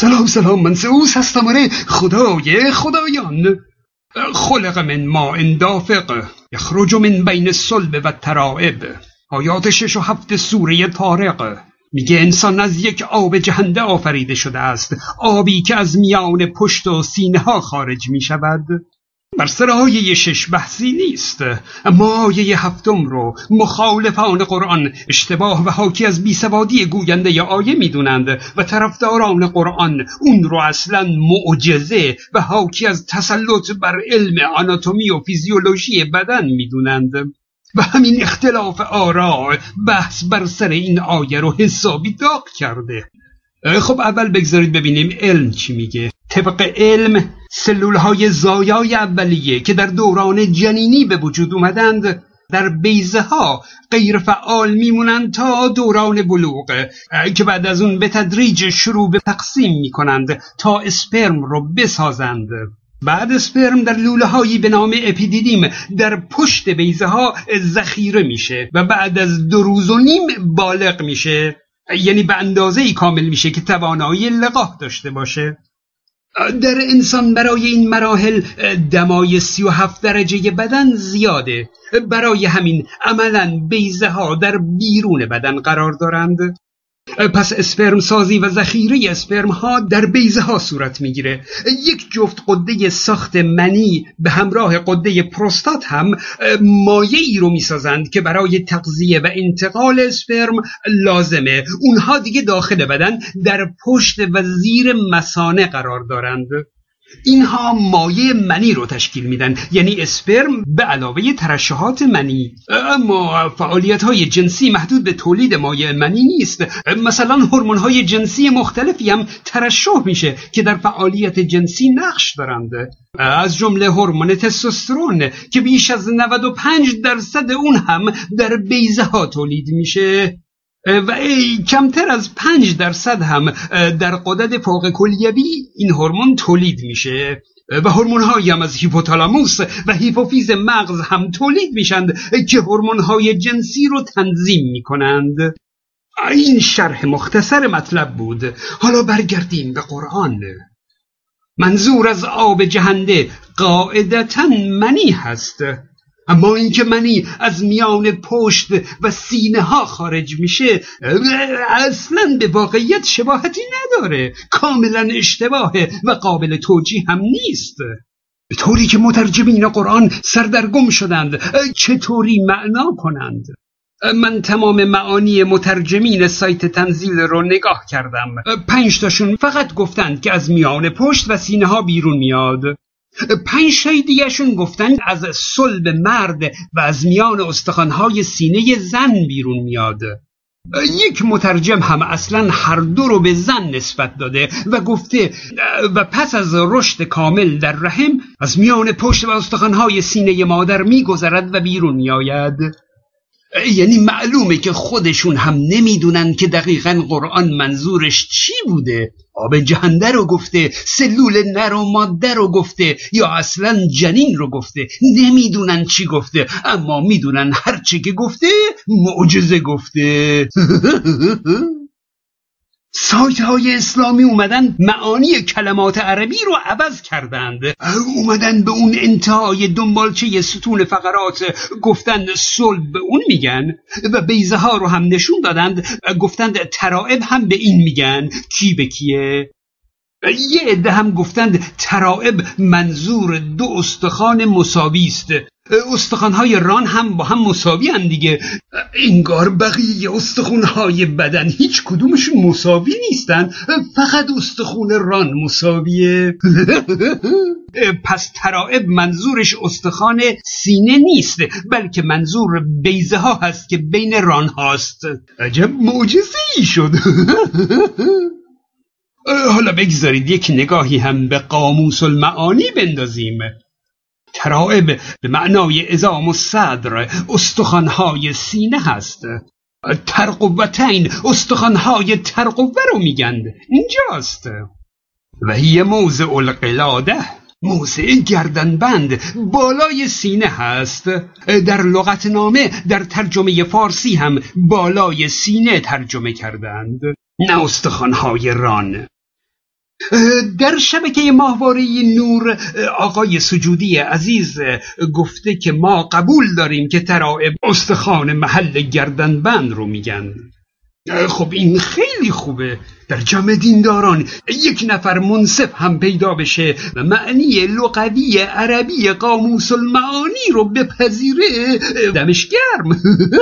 سلام، من زئوس هستم. آره، خدای خدایان. خلق من ماء دافق یخرج من بین الصلب و الترائب. آیات 6 و 7 سوره طارق. میگه انسان از یک آب جهنده آفریده شده است، آبی که از میان پشت و سینه ها خارج می شود. بر سر آیه 6 بحثی نیست، اما آیه 7 رو مخالفان قرآن اشتباه و حاکی از بیسوادی گوینده آیه میدونند و طرفداران قرآن اون رو اصلا معجزه و حاکی از تسلط بر علم آناتومی و فیزیولوژی بدن میدونند. و همین اختلاف آراء بحث بر سر این آیه رو حسابی داغ کرده. خب اول بگذارید ببینیم علم چی میگه. طبق علم سلولهای زایای اولیه که در دوران جنینی به وجود اومدند در بیضه ها غیر فعال میمونند تا دوران بلوغ، که بعد از اون به تدریج شروع به تقسیم میکنند تا اسپرم رو بسازند. بعد اسپرم در لوله هایی به نام اپیدیدیم در پشت بیضه ها ذخیره میشه و بعد از 2 روز و نیم بالغ میشه، یعنی به اندازه‌ای کامل میشه که توانایی لقاح داشته باشه. در انسان برای این مراحل دمای 37 درجه بدن زیاده، برای همین عملاً بیضه ها در بیرون بدن قرار دارند. پس اسپرم سازی و ذخیره اسپرم ها در بیضه ها صورت میگیره. یک جفت قده ساخت منی به همراه قده پروستات هم مایع ای رو میسازند که برای تغذیه و انتقال اسپرم لازمه. اونها دیگه داخل بدن در پشت و زیر مثانه قرار دارند. اینها مایع منی رو تشکیل میدن، یعنی اسپرم به علاوه ترشحات منی. اما فعالیت‌های جنسی محدود به تولید مایع منی نیست. مثلا هورمون‌های جنسی مختلفی هم ترشح میشه که در فعالیت جنسی نقش دارند، از جمله هورمون تستوسترون که بیش از 95% اون هم در بیضه ها تولید میشه و کمتر از 5% هم در غدد فوق کلیوی این هورمون تولید میشه و هورمون‌هایی هم از هیپوتالاموس و هیپوفیز مغز هم تولید میشند که هورمون‌های جنسی رو تنظیم میکنند. این شرح مختصر مطلب بود. حالا برگردیم به قرآن. منظور از آب جهنده قاعدتاً منی هست، اما اینکه منی از میان پشت و سینه ها خارج میشه اصلا به واقعیت شباهتی نداره، کاملا اشتباهه و قابل توجیه هم نیست. به طوری که مترجمین قرآن سردرگم شدند چطوری معنا کنند. من تمام معانی مترجمین سایت تنزیل رو نگاه کردم. 5 تاشون فقط گفتند که از میان پشت و سینه ها بیرون میاد. 5 تای دیگه‌شون گفتند از صلب مرد و از میان استخوان‌های سینه زن بیرون میاد. یک مترجم هم اصلا هر دو رو به زن نسبت داده و گفته و پس از رشد کامل در رحم از میان پشت و استخوان‌های سینه مادر میگذرد و بیرون میآید. یعنی معلومه که خودشون هم نمیدونن که دقیقاً قرآن منظورش چی بوده. آب جهنده رو گفته، سلول نر و ماده رو گفته، یا اصلاً جنین رو گفته. نمیدونن چی گفته، اما میدونن هرچی که گفته معجزه گفته. سایت های اسلامی اومدن معانی کلمات عربی رو عوض کردند، اومدن به اون انتهای دنبالچه ستون فقرات گفتند صلب به اون میگن و بیضه ها رو هم نشون دادند، گفتند ترائب هم به این میگن. کی به کیه؟ یه عده هم گفتند ترائب منظور 2 استخوان مساوی است. استخوان‌های ران هم با هم مساوی هم دیگه. انگار بقیه استخوان‌های بدن هیچ کدومشون مساوی نیستن، فقط استخوان ران مساویه. پس ترائب منظورش استخوان سینه نیست، بلکه منظور بیضه ها هست که بین ران هاست. عجب معجزه‌ای شد. حالا بگذارید یک نگاهی هم به قاموس المعانی بندازیم. ترائب به معنای عظام الصدر استخوان‌های سینه هست. ترقوتین استخوان‌های ترقوه رو میگن، اینجاست. و هی موضع القلاده، موضع گردنبند بالای سینه هست. در لغتنامه در ترجمه فارسی هم بالای سینه ترجمه کردند، نه استخوان‌های ران. در شبکه ماهواره نور آقای سجودی عزیز گفته که ما قبول داریم که ترائب استخوان محل گردنبند رو میگن. خب این خیلی خوبه. در جمع دینداران یک نفر منصف هم پیدا بشه و معنی لغوی عربی قاموس المعانی رو بپذیره، دمش گرم.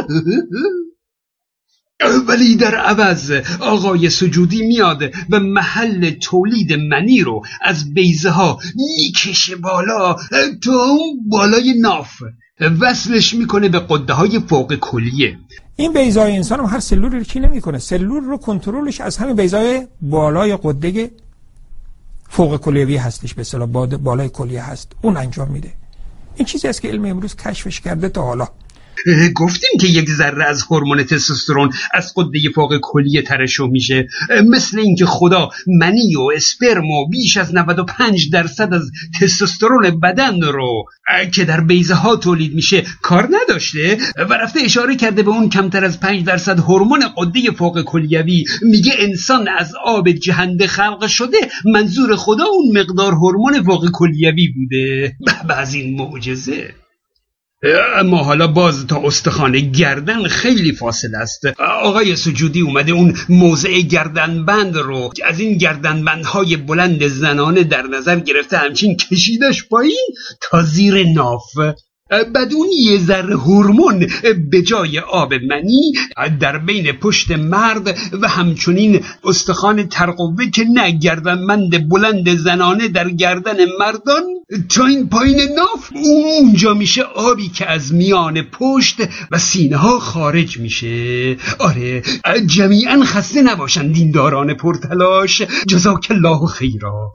ولی در عوض آقای سجودی میاد و محل تولید منی رو از بیضه ها میکشه بالا تا اون بالای ناف، وصلش میکنه به قده های فوق کلیه. این بیضه های انسان هم هر سلول رو چی نمیکنه، سلول رو کنترلش از همین بیضه های بالای قده فوق کلیوی هستش، به اصطلاح بالای کلیه هست، اون انجام میده. این چیزی است که علم امروز کشفش کرده تا حالا. گفتیم که یک ذره از هورمون تستوسترون از قده فوق کلیه ترشح میشه، مثل اینکه خدا منی و اسپرم و بیش از 95% از تستوسترون بدن رو که در بیضه ها تولید میشه کار نداشته و رفته اشاره کرده به اون کمتر از 5% هورمون قده فوق کلیوی. میگه انسان از آب جهنده خلق شده، منظور خدا اون مقدار هورمون فوق کلیوی بوده. از این معجزه. اما حالا باز تا استخوان گردن خیلی فاصله است. آقای سجودی اومده اون موضع گردنبند رو از این گردنبندهای بلند زنانه در نظر گرفته، همچین کشیدش پایین تا زیر ناف. بدون یه ذره هورمون به جای آب منی در بین پشت مرد و همچنین استخوان ترقوه که نه گردنبند بلند زنانه در گردن مردان تا این پایین ناف، اونجا میشه آبی که از میان پشت و سینه ها خارج میشه. آره جمیعا خسته نباشن دینداران پرتلاش، جزاک الله خیرا.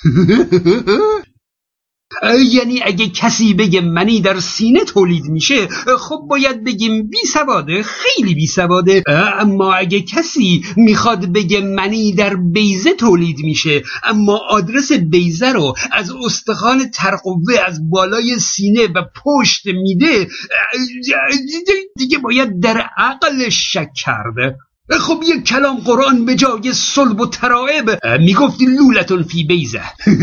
یعنی اگه کسی بگه منی در سینه تولید میشه، خب باید بگیم بی سواده، خیلی بی سواده. اما اگه کسی میخواد بگه منی در بیضه تولید میشه اما آدرس بیضه رو از استخوان ترقوه از بالای سینه و پشت میده، دیگه باید در عقلش شک کرده. خب یک کلام قرآن به جای صلب و ترائب میگفت لولتون فی بیضه.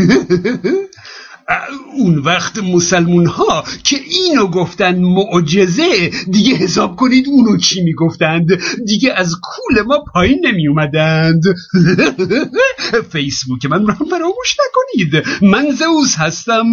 اون وقت مسلمون ها که اینو گفتن معجزه، دیگه حساب کنید اونو چی میگفتند، دیگه از کول ما پایین نمی اومدند. فیسبوک من رو فراموش نکنید، من زئوس هستم.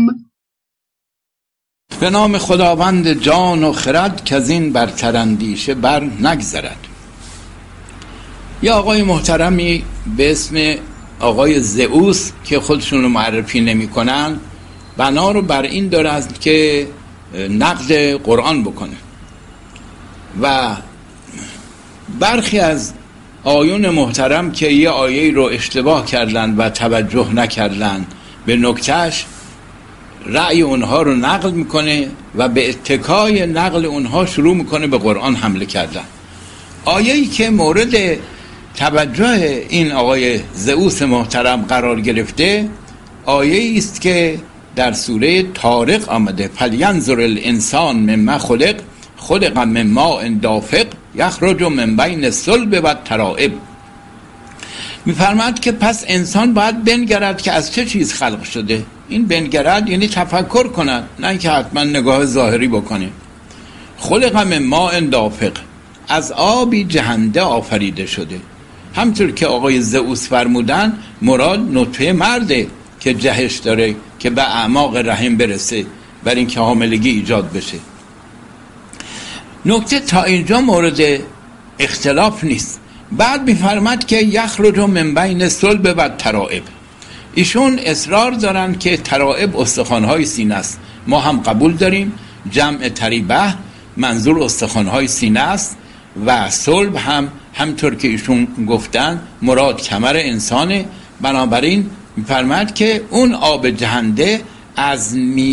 به نام خداوند جان و خرد که از این برتر اندیشه بر نگذرد. یا آقای محترمی به اسم آقای زئوس که خودشون رو معرفی نمی کنن، بنا رو بر این دارد که نقد قرآن بکنه و برخی از آیون محترم که یه آیه رو اشتباه کردن و توجه نکردن به نکتهش، رأی اونها رو نقل میکنه و به اتکای نقل اونها شروع میکنه به قرآن حمله کردن. آیه‌ای که مورد توجه این آقای زئوس محترم قرار گرفته آیه‌ای است که در سوره طارق آمده: فلینظر الانسان مما خلق من ماء دافق یخرج من بین الصلب و الترائب. می‌فرماید که پس انسان باید بنگرد که از چه چیز خلق شده. این بنگرد یعنی تفکر کند، نه اینکه حتما نگاه ظاهری بکنه. خلق من ماء دافق، از آبی جهنده آفریده شده. همطور که آقای زئوس فرمودن، مراد نطفه مرده که جهش داره که به اعماق رحم برسه بر این که حاملگی ایجاد بشه. نکته تا اینجا مورد اختلاف نیست. بعد میفرماد که یخرج من بین الصلب و الترائب. ایشون اصرار دارن که ترائب استخوان‌های سینه است. ما هم قبول داریم، جمع تریبه منظور استخوان‌های سینه است و صلب هم همطور که ایشون گفتن مراد کمر انسانه. بنابراین میفرماد که اون آب جهنده از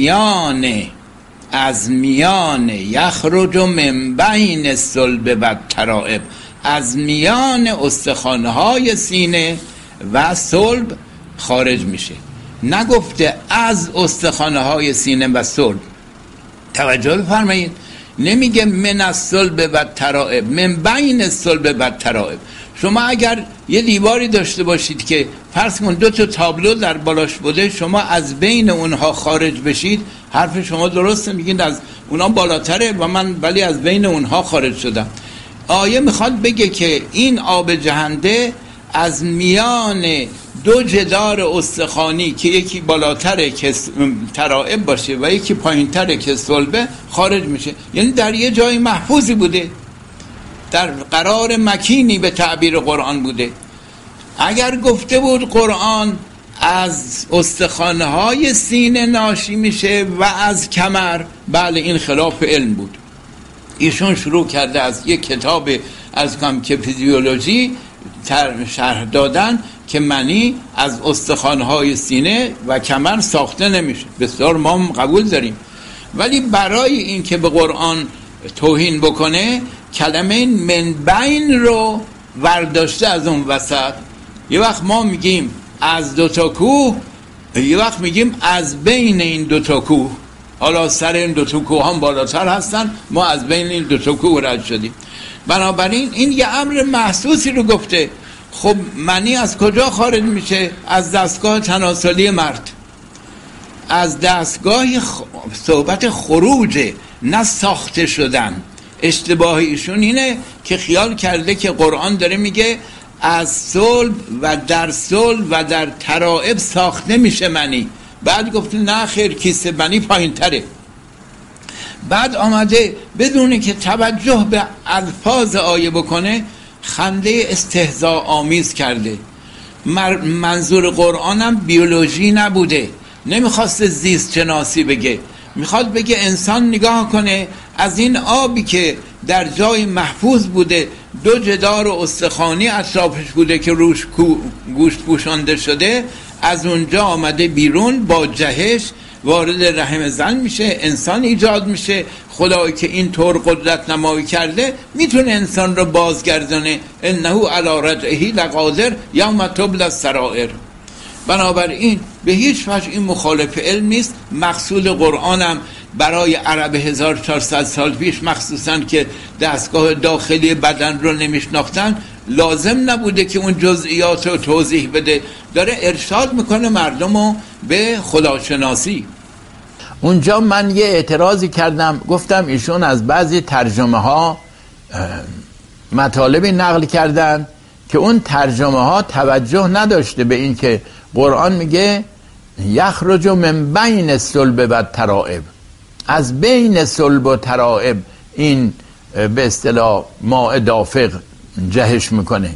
میان یخرج من بین الصلب و الترائب، از میان استخوان‌های سینه و صلب خارج میشه. نگفته از استخوان‌های سینه و صلب. توجه بفرمایید، نمیگه من الصلب و الترائب، من بین الصلب و الترائب. شما اگر یه دیواری داشته باشید که فرض کن 2 تا تابلو در بالاش بوده، شما از بین اونها خارج بشید، حرف شما درسته، میگید از اونها بالاتره و من ولی از بین اونها خارج شدم. آیه میخواد بگه که این آب جهنده از میان 2 جدار استخوانی که یکی بالاتره که ترائب باشه و یکی پایینتره که صلبه خارج میشه. یعنی در یه جای محفوظی بوده، در قرار مکینی به تعبیر قرآن بوده. اگر گفته بود قرآن از استخوان‌های سینه ناشی میشه و از کمر، بله این خلاف علم بود. ایشون شروع کرده از یک کتاب از کم که فیزیولوژی شرح دادن که منی از استخوان‌های سینه و کمر ساخته نمیشه. بسیار ما قبول داریم، ولی برای این که به قرآن توهین بکنه کلمه من بین رو ورداشته از اون وسط. یه وقت ما میگیم از 2 تا کوه، یه وقت میگیم از بین این 2 تا کوه. حالا سر این 2 تا کوه هم بالاتر هستن، ما از بین این 2 تا کوه رد شدیم. بنابراین این یه امر محسوسی رو گفته. خب منی از کجا خارج میشه؟ از دستگاه تناسلی مرد، از دستگاه صحبت خروجه، نه ساخته شدن. اشتباه ایشون اینه که خیال کرده که قرآن داره میگه از صلب و در صلب و در ترائب ساخته میشه منی. بعد گفته نه خیر، کیسه منی پایین تره. بعد آمده بدونه که توجه به الفاظ آیه بکنه، خنده استهزاء آمیز کرده. منظور قرآنم بیولوژی نبوده، نمیخواست زیست شناسی بگه، میخواد بگه انسان نگاه کنه از این آبی که در جای محفوظ بوده، 2 جدار استخوانی اطرافش بوده که روش گوشت پوشانده شده، از اونجا آمده بیرون، با جهش وارد رحم زن میشه، انسان ایجاد میشه. خدایی که این طور قدرت نمایی کرده میتونه انسان رو بازگردانه. انه علی رجعه لقادر یوم تبلی السرائر. بنابراین به هیچ وجه این مخالف علم نیست. مقصود قرآنم برای عرب 1400 سال پیش مخصوصا که دستگاه داخلی بدن رو نمیشناختن، لازم نبوده که اون جزئیات رو توضیح بده. داره ارشاد میکنه مردم رو به خداشناسی. اونجا من یه اعتراضی کردم، گفتم ایشون از بعضی ترجمه ها مطالبی نقل کردن که اون ترجمه ها توجه نداشته به این که قرآن میگه یخرج من بین الصلب و ترائب، از بین صلب و ترائب این به اصطلاح ماء دافق جهش میکنه.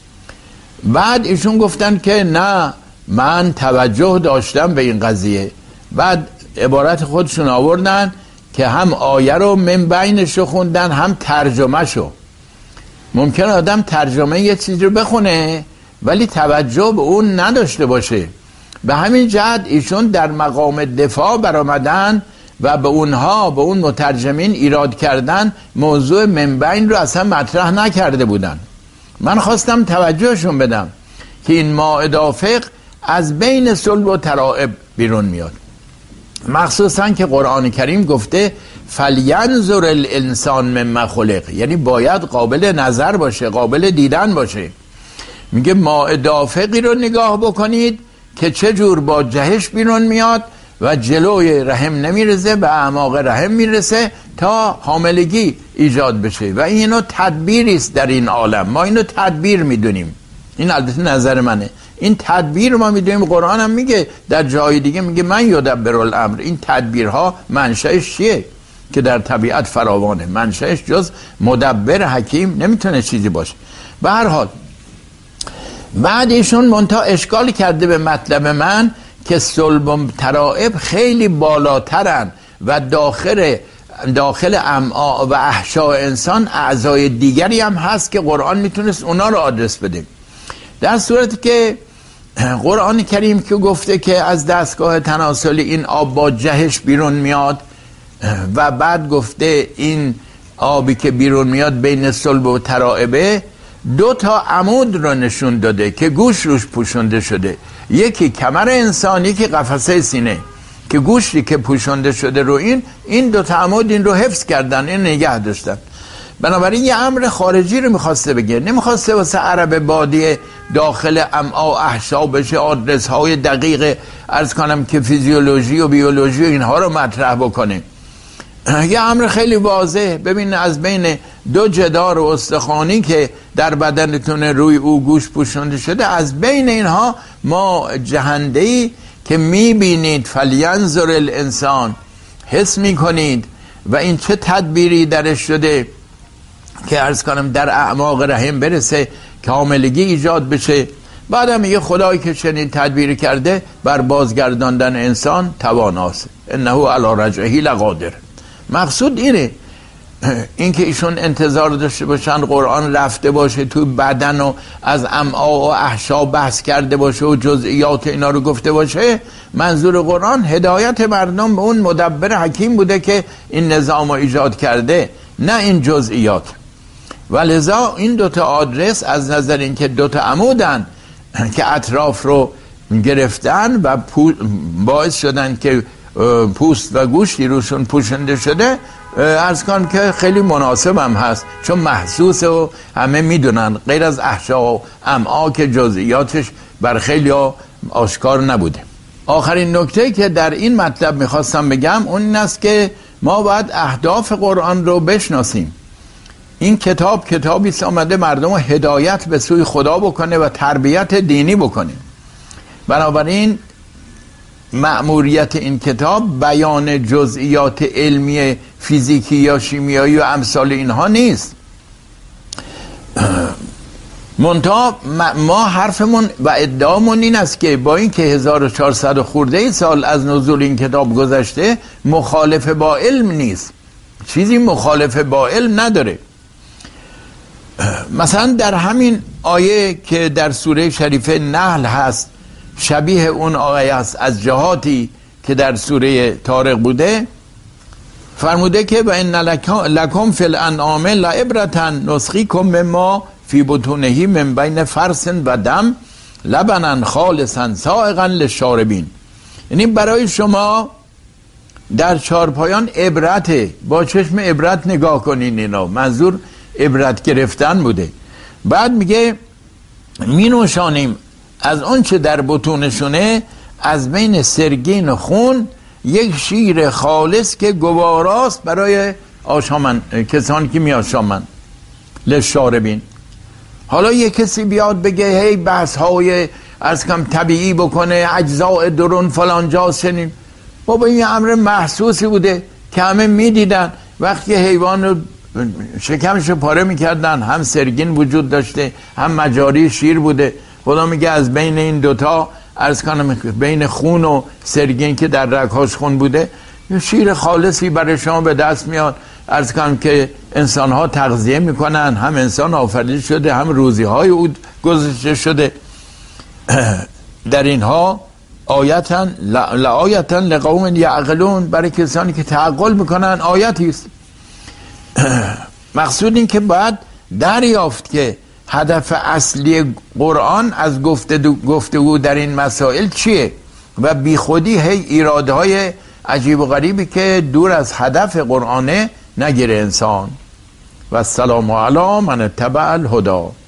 بعد ایشون گفتن که نه من توجه داشتم به این قضیه. بعد عبارت خودشون آوردن که هم آیه رو من بینش رو خوندن هم ترجمه شو. ممکن آدم ترجمه یه چیز رو بخونه ولی توجه به اون نداشته باشه. به همین جهت ایشون در مقام دفاع برآمدن و به اونها، به اون مترجمین ایراد کردن، موضوع من بین رو اصلا مطرح نکرده بودن. من خواستم توجهشون بدم که این ماء دافق از بین صلب و ترائب بیرون میاد، مخصوصا که قرآن کریم گفته فلینظر الانسان مما خلق، یعنی باید قابل نظر باشه، قابل دیدن باشه. میگه ماء دافقی رو نگاه بکنید که چه جور با جهش بیرون میاد و جلوی رحم نمیرسه، به اعماق رحم میرسه تا حاملگی ایجاد بشه. و اینو تدبیری است در این عالم، ما اینو تدبیر میدونیم. این البته نظر منه، این تدبیر ما میدونیم. قرآن هم میگه در جای دیگه، میگه من یدبر الامر. این تدبیرها منشأش چیه که در طبیعت فراوانه، منشأش جز مدبر حکیم نمیتونه چیزی باشه. به هر حال بعد ایشون منتها اشکال کرده به مطلب من که صلب و ترائب خیلی بالاترن و داخل امعاء و احشاء انسان اعضای دیگری هم هست که قرآن میتونست اونا رو آدرس بده. در صورتی که قرآن کریم که گفته که از دستگاه تناسلی این آب با جهش بیرون میاد و بعد گفته این آبی که بیرون میاد بین صلب و ترائبه، 2 تا عمود رو نشون داده که گوش روش پوشونده شده، یکی کمر انسانی، یکی قفسه سینه، که گوشی که پوشونده شده رو این 2 تا عمود این رو حفظ کردن، این نگه داشتن. بنابراین یه امر خارجی رو میخواسته بگه، نمیخواسته واسه عرب بادیه داخل امعا احشا بشه آدرس های دقیق عرض کنم که فیزیولوژی و بیولوژی و اینها رو مطرح بکنه. یه امر خیلی واضح، ببین از بین دو جدار استخوانی که در بدنتون روی او گوش پوشونده شده، از بین اینها ما جهنده‌ای که میبینید فلینظر الانسان، حس میکنید و این چه تدبیری درش شده که عرض کنم در اعماق رحم برسه، کاملگی ایجاد بشه. بعدم میگه خدایی که چنین تدبیری کرده بر بازگرداندن انسان تواناست، انه علی رجعه لقادر. مقصود اینه، اینکه ایشون انتظار داشته باشن قرآن رفته باشه تو بدن و از امعا و احشا بحث کرده باشه و جزئیات اینا رو گفته باشه. منظور قرآن هدایت مردم به اون مدبر حکیم بوده که این نظام رو ایجاد کرده، نه این جزئیات. ولذا این دوتا آدرس از نظر اینکه دوتا عمودن که اطراف رو گرفتن و باعث شدن که پوست و گوشتی روشون پوشنده شده، عرض کنم که خیلی مناسب هم هست، چون محسوسه و همه میدونن، غیر از احشا و امعا که جزئیاتش بر خیلی آشکار نبوده. آخرین نکته که در این مطلب میخواستم بگم اون این است که ما باید اهداف قرآن رو بشناسیم. این کتابی است آمده مردم رو هدایت به سوی خدا بکنه و تربیت دینی بکنه. بنابراین مأموریت این کتاب بیان جزئیات علمی فیزیکی یا شیمیایی و امثال اینها نیست. منتها ما حرفمون و ادعامون این است که با این که 1400 خورده سال از نزول این کتاب گذشته، مخالف با علم نیست، چیزی مخالف با علم نداره. مثلا در همین آیه که در سوره شریفه نحل هست، شبیه اون آیه است از جهاتی که در سوره طارق بوده، فرموده که و ان لکم فی الانعام لعبرة نسقیکم مما فی بطونه من بین فرث و دم لبنا خالصا سائغا للشاربین. یعنی برای شما در چارپایان عبرته، با چشم عبرت نگاه کنین. اینا منظور عبرت گرفتن بوده. بعد میگه می نوشانیم از اون چه در بطونشونه از بین سرگین و خون یک شیر خالص که گواراست برای آشامن، کسانی که می آشامن، للشاربین. حالا یک کسی بیاد بگه هی بحث های از کم طبیعی بکنه، اجزاء درون فلان جا سنین، بابا این امر محسوسی بوده که همه می دیدن. وقتی حیوان رو شکمش رو پاره میکردن، هم سرگین وجود داشته هم مجاری شیر بوده. خدا میگه از بین این دوتا عرض کنم بین خون و سرگین که در رگهاش خون بوده، یه شیر خالصی برای شما به دست میاد. عرض کنم که انسان ها تغذیه میکنن، هم انسان آفریده شده هم روزی های او گذاشته شده. در اینها لآیتا لقوم یعقلون، برای کسانی که تعقل میکنن آیتی است. مقصود این که باید دریافت که هدف اصلی قرآن از گفتگو در این مسائل چیه و بی خودی هی ایراده های عجیب و غریبی که دور از هدف قرآنه نگیره انسان. و السلام علی من اتبع الهدی.